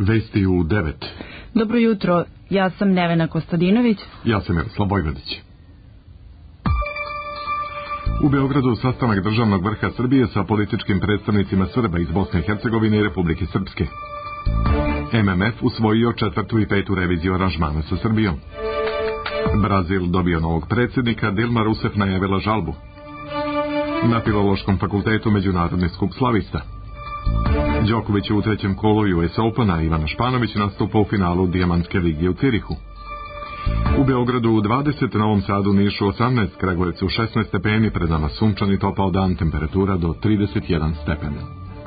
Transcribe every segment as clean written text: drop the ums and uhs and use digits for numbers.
Vesti u 9. Dobro jutro, ja sam Nevena Kostadinović. Ja sam Jaroslav Vojvodić. U Beogradu sastanak državnog vrha Srbije sa političkim predstavnicima Srba iz Bosne i Hercegovine i Republike Srpske. MMF usvojio 4. i 5. reviziju aranžmana sa Srbijom. Brazil dobio novog predsjednika, Dilma Rousseff najavila žalbu. Na Filološkom fakultetu Međunarodni skup slavista. Đoković je u trećem kolu US Opena, Ivana Španović nastupa u finalu Dijamantske lige u Cirihu. U Beogradu 20, Novom Sadu, Nišu 18, Kragujevcu 16 stepeni, pred nama sunčan i topao dan, temperatura do 31 stepena.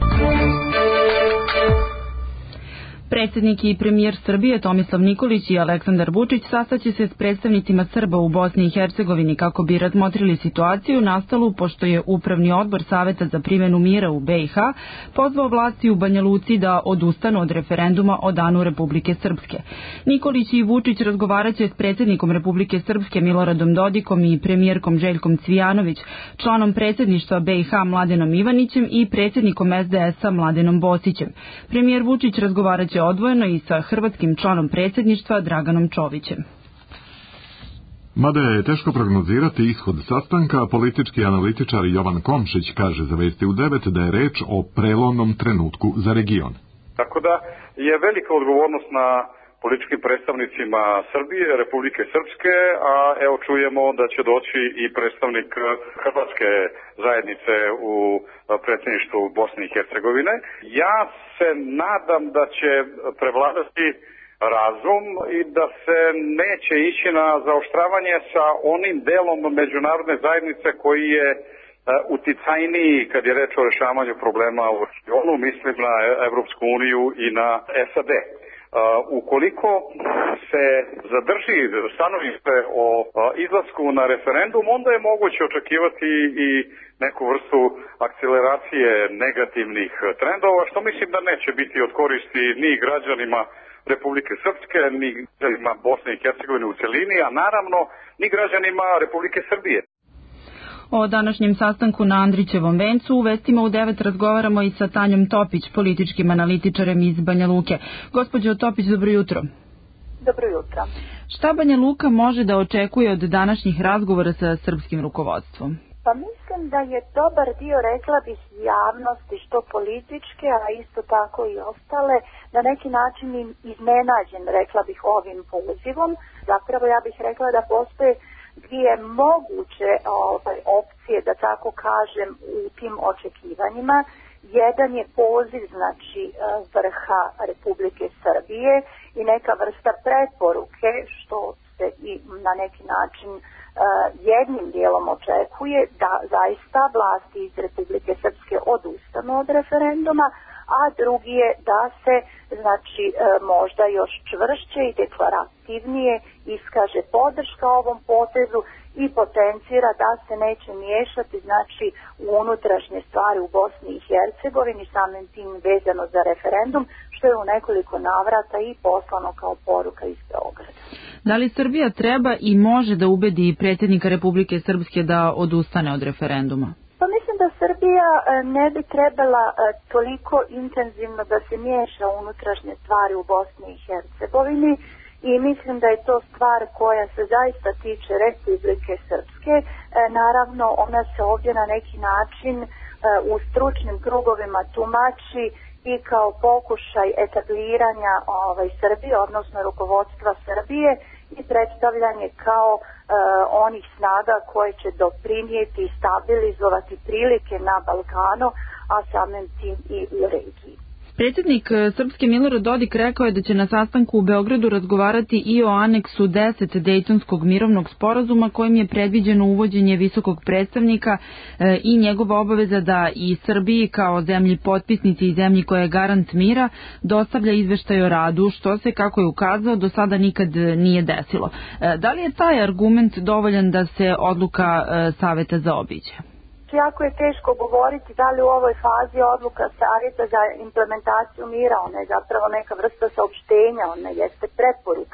Predsjednik i premijer Srbije Tomislav Nikolić i Aleksandar Vučić sastaće se s predstavnicima Srba u Bosni i Hercegovini kako bi razmotrili situaciju nastalu pošto je Upravni odbor Saveta za primjenu mira u BiH pozvao vlasti u Banja Luci da odustanu od referenduma o danu Republike Srpske. Nikolić i Vučić razgovaraće s predsjednikom Republike Srpske Miloradom Dodikom i premijerkom Željkom Cvijanović, članom predsjedništva BiH Mladenom Ivanićem i predsjednikom SDS-a Mladenom Bosićem. Premijer Vučić razgovaraće odvojeno i sa hrvatskim članom predsjedništva Draganom Čovićem. Mada je teško prognozirati ishod sastanka, politički analitičar Jovan Komšić kaže za Vesti u 9 da je reč o prelomnom trenutku za region. Tako da je velika odgovornost na političkim predstavnicima Srbije, Republike Srpske, a evo čujemo da će doći i predstavnik hrvatske zajednice u predsjedništvu Bosne i Hercegovine. Ja se nadam da će prevladati razum i da se neće ići na zaoštravanje sa onim delom međunarodne zajednice koji je uticajniji kad je reč o rešavanju problema u regionu, mislim na Evropsku uniju i na SAD. Ukoliko se zadrži stanovište o izlasku na referendum, onda je moguće očekivati i neku vrstu akceleracije negativnih trendova, što mislim da neće biti od koristi ni građanima Republike Srpske, ni građanima Bosne i Hercegovine u celini, a naravno ni građanima Republike Srbije. O današnjem sastanku na Andrićevom vencu u Vestima u 9 razgovaramo i sa Tanjom Topić, političkim analitičarem iz Banja Luke. Gospođo Topić, dobro jutro. Dobro jutro. Šta Banja Luka može da očekuje od današnjih razgovora sa srpskim rukovodstvom? Pa mislim da je dobar dio, rekla bih, javnosti, što političke, a isto tako i ostale, na neki način iznenađen, rekla bih, ovim pozivom. Zapravo ja bih rekla da postoje dvije moguće opcije, da tako kažem, u tim očekivanjima. Jedan je poziv, znači, vrha Republike Srbije i neka vrsta preporuke, što se i na neki način jednim dijelom očekuje, da zaista vlasti iz Republike Srpske odustanu od referenduma, a drugi je da se, znači, možda još čvršće i deklarativnije iskaže podrška ovom potezu i potencira da se neće miješati, znači, u unutrašnje stvari u Bosni i Hercegovini, samim tim vezano za referendum, što je u nekoliko navrata i poslano kao poruka iz Beograda. Da li Srbija treba i može da ubedi predsjednika Republike Srpske da odustane od referenduma? Pa mislim da Srbija ne bi trebala toliko intenzivno da se miješa u unutrašnje stvari u Bosni i Hercegovini i mislim da je to stvar koja se zaista tiče Republike Srpske. Naravno, ona se ovdje na neki način u stručnim krugovima tumači i kao pokušaj etabliranja Srbije, odnosno rukovodstva Srbije, i predstavljanje kao onih snaga koje će doprinijeti i stabilizovati prilike na Balkanu, a samim tim i u regiji. Predsjednik Srpske Milorad Dodik rekao je da će na sastanku u Beogradu razgovarati i o aneksu 10 Dejtonskog mirovnog sporazuma kojim je predviđeno uvođenje visokog predstavnika i njegova obaveza da i Srbiji kao zemlji potpisnici i zemlji koja je garant mira dostavlja izveštaj o radu, što se, kako je ukazao, do sada nikad nije desilo. Da li je taj argument dovoljan da se odluka Saveta zaobiđe? Jako je teško govoriti da li u ovoj fazi odluka Savjeta za implementaciju mira, ona je zapravo neka vrsta saopštenja, ona jeste preporuka,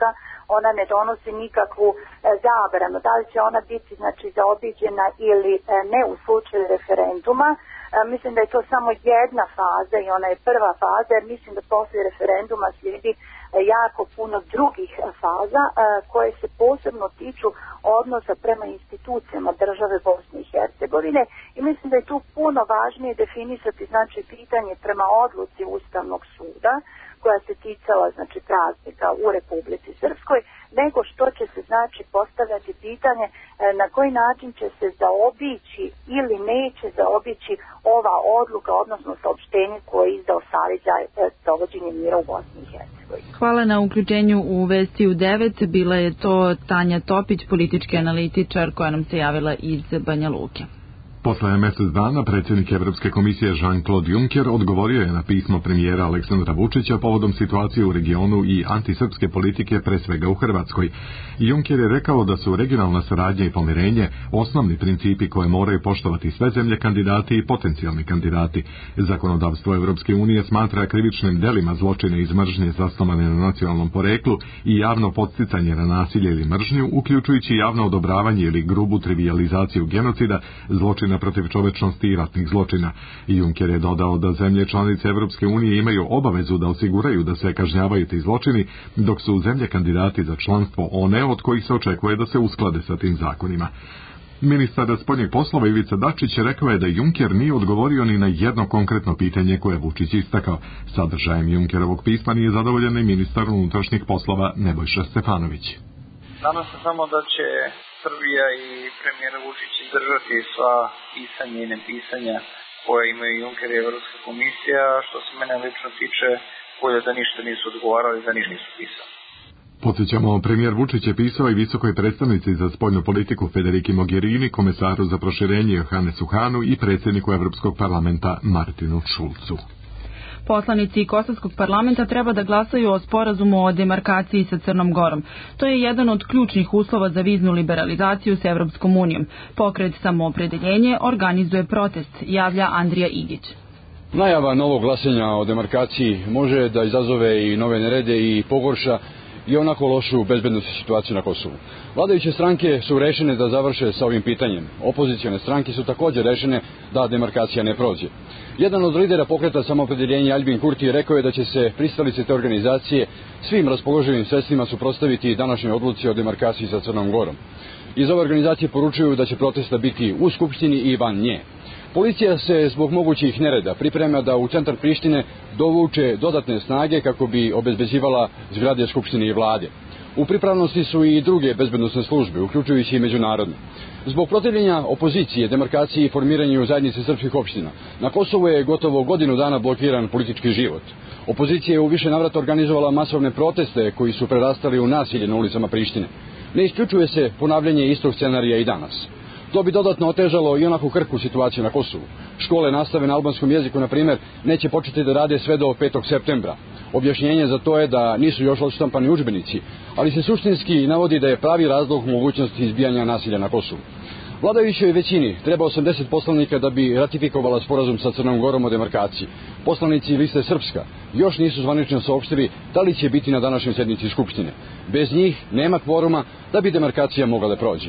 ona ne donosi nikakvu zabranu. Da li će ona biti znači zaobiđena ili ne u slučaju referenduma? Mislim da je to samo jedna faza i ona je prva faza, jer mislim da poslije referenduma slijedi jako puno drugih faza koje se posebno tiču odnosa prema institucijama države Bosne i Hercegovine i mislim da je tu puno važnije definisati znači pitanje prema odluci Ustavnog suda koja se ticala znači praznika u Republici Srpskoj, nego što će se znači postavljati pitanje na koji način će se zaobići ili neće zaobići ova odluka, odnosno saopštenje koje je izdao Savet za dovođenje mira u Bosni i Hercegovini. Hvala na uključenju u Vesti u 9. Bila je to Tanja Topić, politički analitičar koja nam se javila iz Banja Luke. Posle mjesec dana predsjednik Evropske komisije Jean-Claude Juncker odgovorio je na pismo premijera Aleksandra Vučića povodom situacije u regionu i antisrpske politike, pre svega u Hrvatskoj. Juncker je rekao da su regionalna saradnja i pomirenje osnovni principi koje moraju poštovati sve zemlje kandidati i potencijalni kandidati. Zakonodavstvo Evropske unije smatra krivičnim delima zločine iz mržnje zasnovane na nacionalnom poreklu i javno podsticanje na nasilje ili mržnju, uključujući javno odobravanje ili grubu trivijalizaciju genocida, zločina protiv čovečnosti i ratnih zločina. Juncker je dodao da zemlje članice Evropske unije imaju obavezu da osiguraju da se kažnjavaju ti zločini, dok su zemlje kandidati za članstvo one od kojih se očekuje da se usklade sa tim zakonima. Ministar spoljnih poslova Ivica Dačić rekao je da Juncker nije odgovorio ni na jedno konkretno pitanje koje je Vučić istakao. Sadržajem Junckerovog pisma nije zadovoljan i ministar unutrašnjih poslova Nebojša Stefanović. Nadam se samo da će Srbija i premijer Vučić izdržati sva pisanja i nepisanja koje imaju Juncker i Evropska komisija, što se mene lično tiče, bolje da ništa nisu odgovarali, da ništa nisu pisali. Podsjećamo, premijer Vučić je pisao i visokoj predstavnici za spoljnu politiku Federiki Mogherini, komesaru za proširenje Johannesu Hahnu i predsjedniku Evropskog parlamenta Martinu Schulzu. Poslanici Kosovskog parlamenta treba da glasaju o sporazumu o demarkaciji sa Crnom Gorom. To je jedan od ključnih uslova za viznu liberalizaciju s Evropskom unijom. Pokret Samoopredeljenje organizuje protest, javlja Andrija Igić. Najava novog glasanja o demarkaciji može da izazove i nove nerede i pogorša i onako lošu bezbednosnu situaciju na Kosovu. Vladajuće stranke su rešene da završe sa ovim pitanjem. Opozicione stranke su također rešene da demarkacija ne prođe. Jedan od lidera pokreta Samoopredeljenja, Aljbin Kurti, rekao je da će se pristalice te organizacije svim raspoloživim sredstvima suprotstaviti današnjoj odluci o demarkaciji sa Crnom Gorom. Iz ove organizacije poručuju da će protesta biti u Skupštini i van nje. Policija se zbog mogućih nereda priprema da u centar Prištine dovuče dodatne snage kako bi obezbeđivala zgrade Skupštine i vlade. U pripravnosti su i druge bezbednosne službe, uključujući i međunarodne. Zbog protivljenja opozicije, demarkaciji i formiranju zajednice srpskih opština, na Kosovu je gotovo godinu dana blokiran politički život. Opozicija je u više navrata organizovala masovne proteste koji su prerastali u nasilje na ulicama Prištine. Ne isključuje se ponavljanje istog scenarija i danas. To bi dodatno otežalo i onako krhku situaciju na Kosovu. Škole nastave na albanskom jeziku, na primjer, neće početi da rade sve do 5. septembra. Objašnjenje za to je da nisu još odštampani udžbenici, ali se suštinski navodi da je pravi razlog mogućnosti izbijanja nasilja na Kosovu. Vladajućoj većini treba 80 poslanika da bi ratifikovala sporazum sa Crnom Gorom o demarkaciji. Poslanici liste Srpska još nisu zvanično saopštili da li će biti na današnjoj sednici Skupštine. Bez njih nema kvoruma da bi demarkacija mogla da prođe.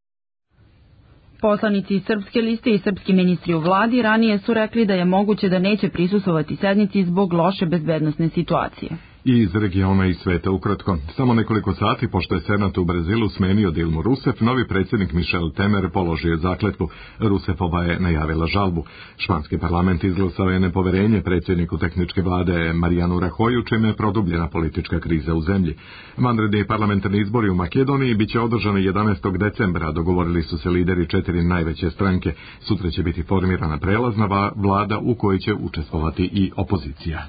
Poslanici Srpske liste i srpski ministri u vladi ranije su rekli da je moguće da neće prisustvovati sednici zbog loše bezbednosne situacije. I iz regiona i sveta ukratko. Samo nekoliko sati pošto je Senat u Brazilu smenio Dilmu Rousseff, novi predsjednik Michel Temer položio zakletvu. Rousseffova je najavila žalbu. Španski parlament izglasao je nepoverenje predsjedniku tehničke vlade Marianu Rajoyu, čime je produbljena politička kriza u zemlji. Vanredni parlamentarni izbori u Makedoniji biće održani 11. decembra, dogovorili su se lideri 4 najveće stranke. Sutra će biti formirana prelazna vlada u kojoj će učestvovati i opozicija.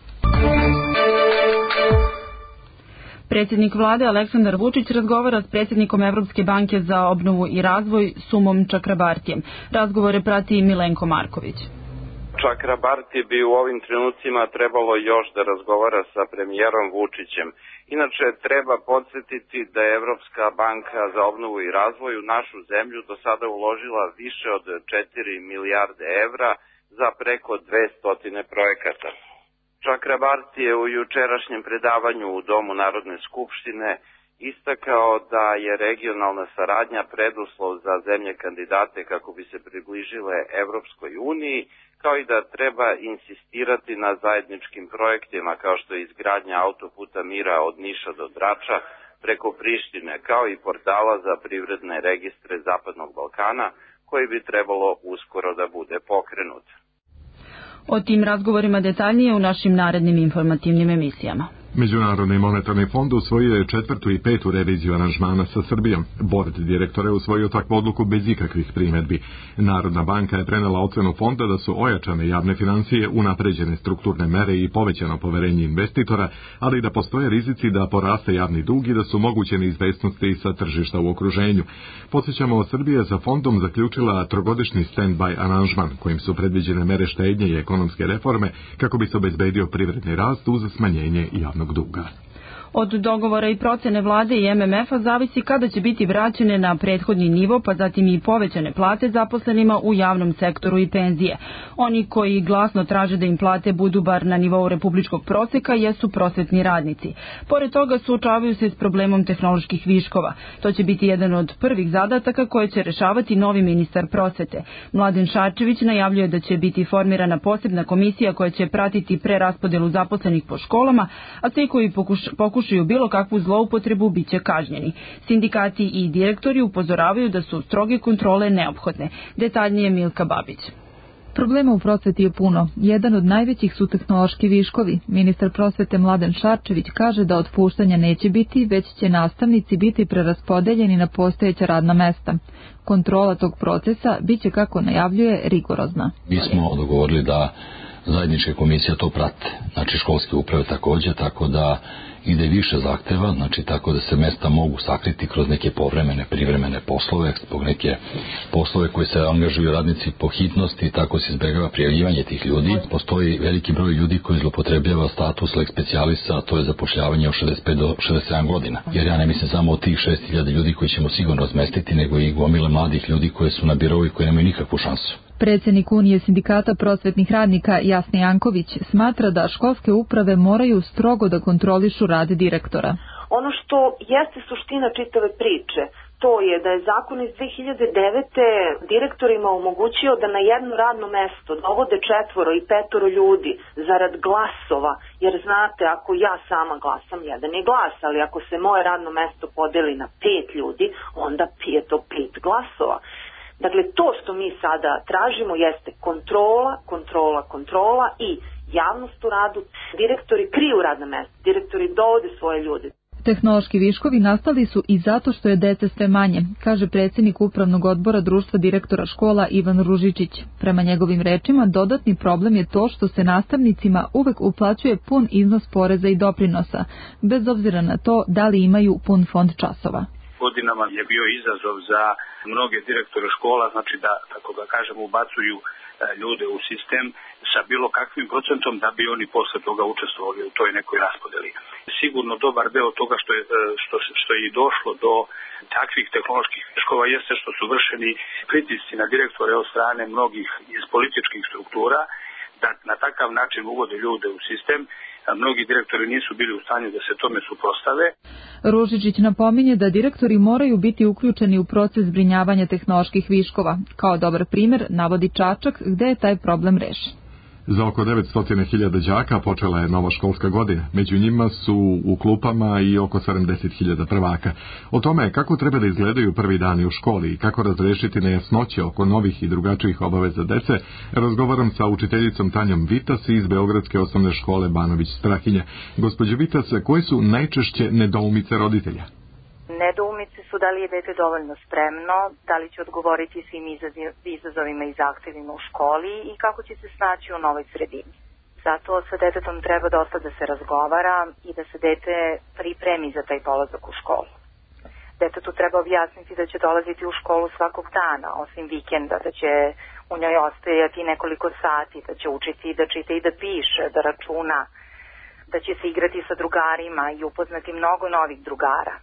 Predsjednik vlade Aleksandar Vučić razgovara s predsjednikom Evropske banke za obnovu i razvoj Sumom Čakrabartijem. Razgovore prati Milenko Marković. Čakrabarti bi u ovim trenucima trebalo još da razgovara sa premijerom Vučićem. Inače, treba podsjetiti da je Evropska banka za obnovu i razvoj u našu zemlju do sada uložila više od 4 milijarde evra za preko 200 projekata. Čakrabarti je u jučerašnjem predavanju u Domu Narodne skupštine istakao da je regionalna saradnja preduslov za zemlje kandidate kako bi se približile Evropskoj uniji, kao i da treba insistirati na zajedničkim projektima kao što je izgradnja autoputa mira od Niša do Drača preko Prištine, kao i portala za privredne registre Zapadnog Balkana, koji bi trebalo uskoro da bude pokrenut. O tim razgovorima detaljnije u našim narednim informativnim emisijama. Međunarodni monetarni fond usvojio je 4. i 5. reviziju aranžmana sa Srbijom. Bord direktora je usvojio takvu odluku bez ikakvih primjedbi. Narodna banka je prenela ocenu fonda da su ojačane javne financije, unapređene strukturne mere i povećano poverenje investitora, ali da postoje rizici da poraste javni dug i da su moguće neizvesnosti sa tržišta u okruženju. Podsjećamo, Srbija sa fondom zaključila trogodišnji stand-by aranžman, kojim su predviđene mere štednje i ekonomske reforme kako bi se obezbedio privredni rast uz smanjenje javnog duga. Od dogovora i procene vlade i MMF-a zavisi kada će biti vraćene na prethodni nivo, pa zatim i povećane plate zaposlenima u javnom sektoru i penzije. Oni koji glasno traže da im plate budu bar na nivou republičkog proseka jesu prosvetni radnici. Pored toga suočavaju se s problemom tehnoloških viškova. To će biti jedan od prvih zadataka koje će rešavati novi ministar prosvete. Mladen Šarčević najavljuje da će biti formirana posebna komisija koja će pratiti preraspodelu zaposlenih po školama, a svi koji pokušaju bilo kakvu zloupotrebu biće kažnjeni. Sindikati i direktori upozoravaju da su stroge kontrole neophodne. Detaljnije Milka Babić. Problema u prosveti je puno. Jedan od najvećih su tehnološki viškovi. Ministar prosvete Mladen Šarčević kaže da otpuštanja neće biti, već će nastavnici biti preraspodeljeni na postojeća radna mesta. Kontrola tog procesa biće, kako najavljuje, rigorozna. Mi smo dogovorili da zajedničke komisije to prate, znači školske uprave također, tako da ide više zahteva, znači tako da se mesta mogu sakriti kroz neke povremene, privremene poslove, zbog neke poslove koje se angažuju radnici po hitnosti, tako se izbegava prijavljivanje tih ljudi. Postoji veliki broj ljudi koji zloupotrebljava status lex specialisa, a to je zapošljavanje od 65 do 67 godina. Jer ja ne mislim samo o tih 6.000 ljudi koji ćemo sigurno razmestiti, nego i gomile mladih ljudi koji su na birovi koji nemaju nikakvu šansu. Predsjednik Unije sindikata prosvetnih radnika Jasni Janković smatra da školske uprave moraju strogo da kontrolišu rad direktora. Ono što jeste suština čitave priče, to je da je zakon iz 2009. direktorima omogućio da na jedno radno mesto dovode 4 i 5 ljudi zarad glasova, jer znate, ako ja sama glasam, jedan je glas, ali ako se moje radno mesto podeli na 5 ljudi, onda je to 5 glasova. Dakle, to što mi sada tražimo jeste kontrola i javnost u radu. Direktori kriju radna mesta, direktori dovode svoje ljude. Tehnološki viškovi nastali su i zato što je dece sve manje, kaže predsjednik Upravnog odbora Društva direktora škola Ivan Ružičić. Prema njegovim rečima, dodatni problem je to što se nastavnicima uvek uplaćuje pun iznos poreza i doprinosa, bez obzira na to da li imaju pun fond časova. Godinama je bio izazov za mnoge direktore škola, znači da, tako da kažem, ubacuju ljude u sistem sa bilo kakvim procentom da bi oni posle toga učestvovali u toj nekoj raspodeli. Sigurno dobar deo toga što je i došlo do takvih tehnoloških viškova jeste što su vršeni pritisci na direktore od strane mnogih iz političkih struktura da na takav način uvode ljude u sistem. Mnogi direktori nisu bili u stanju da se tome suprotstave. Ružičić napominje da direktori moraju biti uključeni u proces zbrinjavanja tehnoloških viškova. Kao dobar primjer navodi Čačak, gde je taj problem rešen. Za oko 900.000 đaka počela je nova školska godina. Među njima su u klupama i oko 70.000 prvaka. O tome kako treba da izgledaju prvi dani u školi i kako razrešiti nejasnoće oko novih i drugačijih obaveza dece, razgovaram sa učiteljicom Tanjom Vitas iz Beogradske osnovne škole Banović Strahinja. Gospođo Vitas, koje su najčešće nedoumice roditelja? Nedoumice su da li je dete dovoljno spremno, da li će odgovoriti svim izazovima i zahtevima u školi i kako će se snaći u novoj sredini. Zato sa detetom treba dosta da se razgovara i da se dete pripremi za taj polazak u školu. Detetu treba objasniti da će dolaziti u školu svakog dana, osim vikenda, da će u njoj ostajati nekoliko sati, da će učiti da čita i da piše, da računa, da će se igrati sa drugarima i upoznati mnogo novih drugara.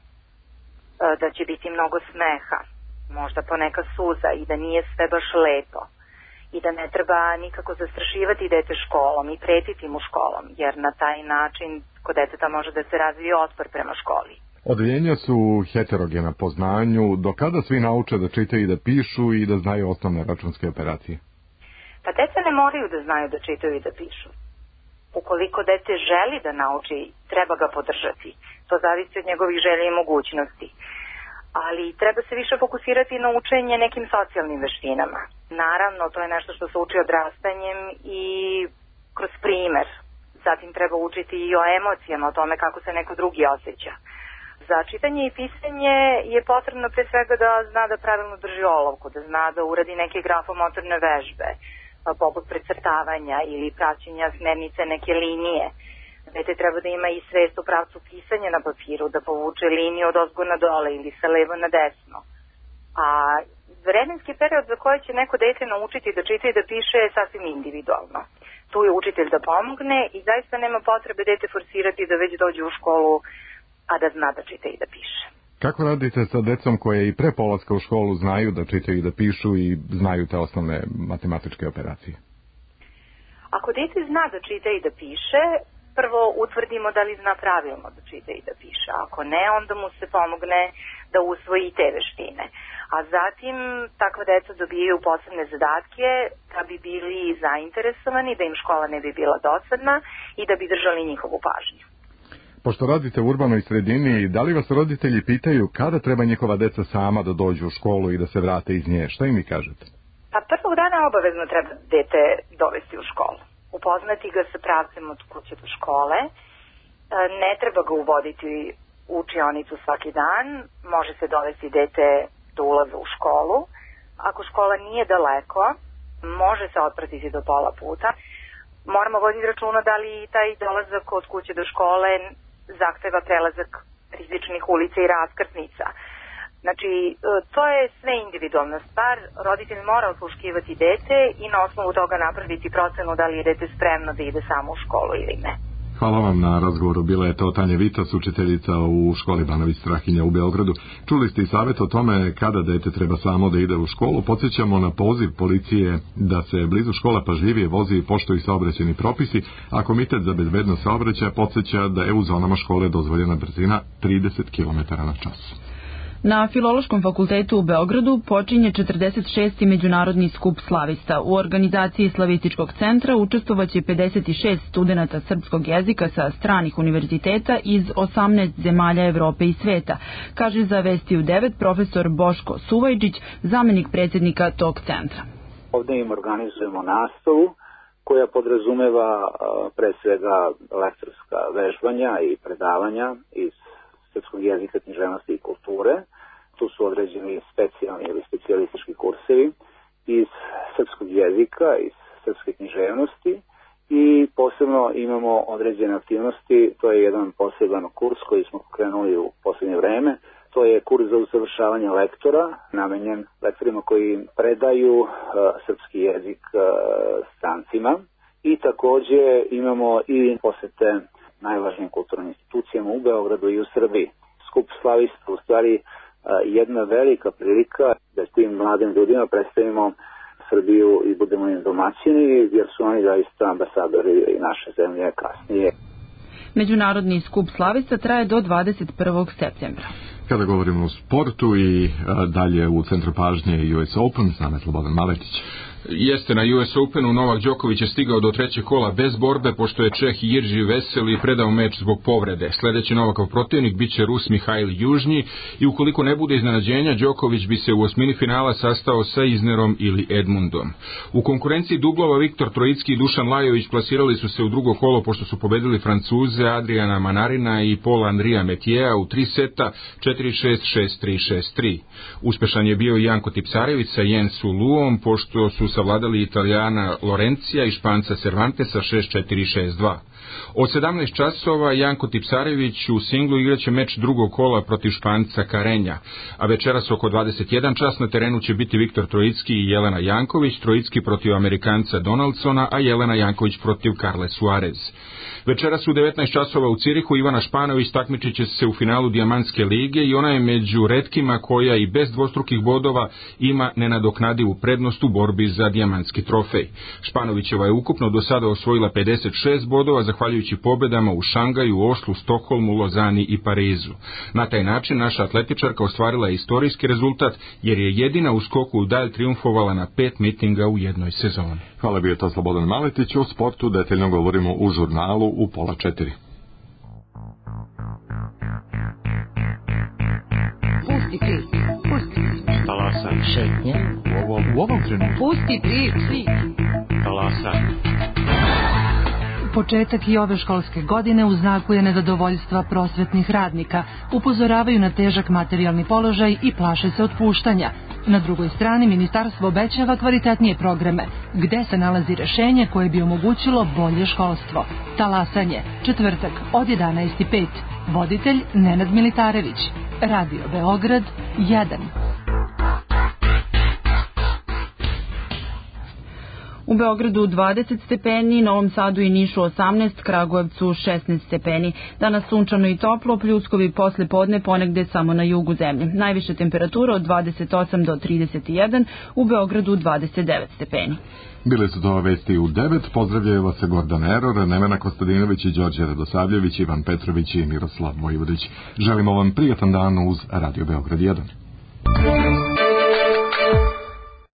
Da će biti mnogo smeha, možda poneka suza i da nije sve baš lepo i da ne treba nikako zastrašivati dete školom i pretiti mu školom, jer na taj način kod deteta može da se razvije otpor prema školi. Odeljenja su heterogena po znanju. Do kada svi nauče da čitaju i da pišu i da znaju osnovne računske operacije? Pa deca ne moraju da znaju da čitaju i da pišu. Ukoliko dete želi da nauči, treba ga podržati. To zavisi od njegovih želja i mogućnosti. Ali treba se više fokusirati na učenje nekim socijalnim veštinama. Naravno, to je nešto što se uči odrastanjem i kroz primer. Zatim treba učiti i o emocijama, o tome kako se neko drugi osjeća. Za čitanje i pisanje je potrebno pre svega da zna da pravilno drži olovku, da zna da uradi neke grafomotorne vežbe, poput precrtavanja ili praćenja smernice neke linije. Dete treba da ima i svest u pravcu pisanja na papiru, da povuče liniju od ozgo na dole ili sa levo na desno. A vremenski period za koji će neko dete naučiti da čita i da piše je sasvim individualno. Tu je učitelj da pomogne i zaista nema potrebe dete forsirati da već dođe u školu, a da zna da čita i da piše. Kako radite sa decom koje i pre polaska u školu znaju da čitaju i da pišu i znaju te osnovne matematičke operacije? Ako dete zna da čita i da piše, prvo utvrdimo da li zna pravilno da čita i da piše. Ako ne, onda mu se pomogne da usvoji te veštine. A zatim takva deca dobijaju posebne zadatke da bi bili zainteresovani, da im škola ne bi bila dosadna i da bi držali njihovu pažnju. Pošto radite u urbanoj sredini, da li vas roditelji pitaju kada treba njihova deca sama da dođu u školu i da se vrate iz nje? Šta im vi kažete? Pa prvog dana obavezno treba dete dovesti u školu. Upoznati ga sa pravcem od kuće do škole. Ne treba ga uvoditi u učionicu svaki dan. Može se dovesti dete do ulaza u školu. Ako škola nije daleko, može se otpratiti do pola puta. Moramo voditi računa da li taj dolazak od kuće do škole zahteva prelazak rizičnih ulica i raskrsnica. Znači, to je sve individualna stvar. Roditelj mora osluškivati dete i na osnovu toga napraviti procenu da li je dete spremno da ide samo u školu ili ne. Hvala vam na razgovoru. Bila je to Tanja Vitas, učiteljica u školi Banović Strahinja u Beogradu. Čuli ste i savjet o tome kada dete treba samo da ide u školu. Podsjećamo na poziv policije da se blizu škola pažljivije vozi i poštuju saobraćajni propisi, a Komitet za bezbednost saobraćaja podsjeća da je u zonama škole dozvoljena brzina 30 km/h. Na Filološkom fakultetu u Beogradu počinje 46. Međunarodni skup slavista. U organizaciji Slavističkog centra učestvovaće 56 studenata srpskog jezika sa stranih univerziteta iz 18 zemalja Evrope i sveta, kaže za Vesti u 9 profesor Boško Suvajđić, zamenik predsjednika tog centra. Ovdje im organizujemo nastavu koja podrazumeva pre svega lektorska vežbanja i predavanja iz srpskog jezika, književnosti i kulture. Tu su određeni specijalni ili specijalistički kursevi iz srpskog jezika, iz srpske književnosti i posebno imamo određene aktivnosti. To je jedan poseban kurs koji smo pokrenuli u posljednje vreme. To je kurs za usavršavanje lektora, namenjen lektorima koji predaju srpski jezik strancima. I također imamo i posete najvažnijim kulturnim institucijama u Beogradu i u Srbiji. Skup slavista u stvari jedna velika prilika da tim mladim ljudima predstavimo Srbiju i budemo im domaćini, jer su oni zaista ambasadori i naše zemlje kasnije. Međunarodni skup slavista traje do 21. septembra. Kada govorimo o sportu i dalje u centru pažnje US Open, s nama je Slobodan Maletić. Jeste, na US Openu Novak Đoković je stigao do trećeg kola bez borbe, pošto je Čeh Jirži Veseli predao meč zbog povrede. Sljedeći Novakov protivnik biće Rus Mihail Južnji i ukoliko ne bude iznenađenja, Đoković bi se u osmini finala sastao sa Iznerom ili Edmundom. U konkurenciji dublova Viktor Trojicki i Dušan Lajović plasirali su se u drugo kolo, pošto su pobedili Francuze Adriana Manarina i Paula Andrija Metijea u 3 seta 4-6, 6-3, 6-3. Uspešan je bio i Janko Tipsarević sa Jensu Luom, pošto su savladali Italijana Lorencija i Španca Cervantesa 6-4, 6-2. Od 17 časova Janko Tipsarević u singlu igraće meč drugog kola protiv Španca Karenja, a večeras oko 21 čas na terenu će biti Viktor Trojicki i Jelena Janković, Trojicki protiv Amerikanca Donaldsona, a Jelena Janković protiv Karle Suarez. Večeras u 19 časova u Cirihu Ivana Španović takmičit će se u finalu Dijamantske lige i ona je među retkima koja i bez dvostrukih bodova ima nenadoknadivu prednost u borbi za dijamantski trofej. Španovićeva je ukupno do sada osvojila 56 bodova zahvaljujući pobedama u Šangaju, Oslu, Stokholmu, Lozani i Parizu. Na taj način naša atletičarka ostvarila je istorijski rezultat jer je jedina u skoku u dalj triumfovala na 5 mitinga u jednoj sezoni. Hvala, bio to Slobodan Maletić. U sportu detaljno govorimo u žurnalu u 3:30. Pusti prič, pusti. Talasan. Šetnje. U ovom trenutku. Pusti prič. Talasan. Početak i ove školske godine u znaku je nezadovoljstva prosvetnih radnika. Upozoravaju na težak materijalni položaj i plaše se otpuštanja. Na drugoj strani ministarstvo obećava kvalitetnije programe, gde se nalazi rešenje koje bi omogućilo bolje školstvo. Talasanje, četvrtak od 11:05. Voditelj Nenad Militarević. Radio Beograd 1. U Beogradu 20 stepeni, Novom Sadu i Nišu 18, Kragujevcu 16 stepeni. Danas sunčano i toplo, pljuskovi posle podne ponegde samo na jugu zemlje. Najviše temperatura od 28 do 31, u Beogradu 29 stepeni. Bile su to vesti u 9, pozdravljaju vas Gordan Eror, Nevena Kostadinović i Đorđe Radosavljević, Ivan Petrović i Miroslav Vojvodić. Želimo vam prijatan dan uz Radio Beograd 1.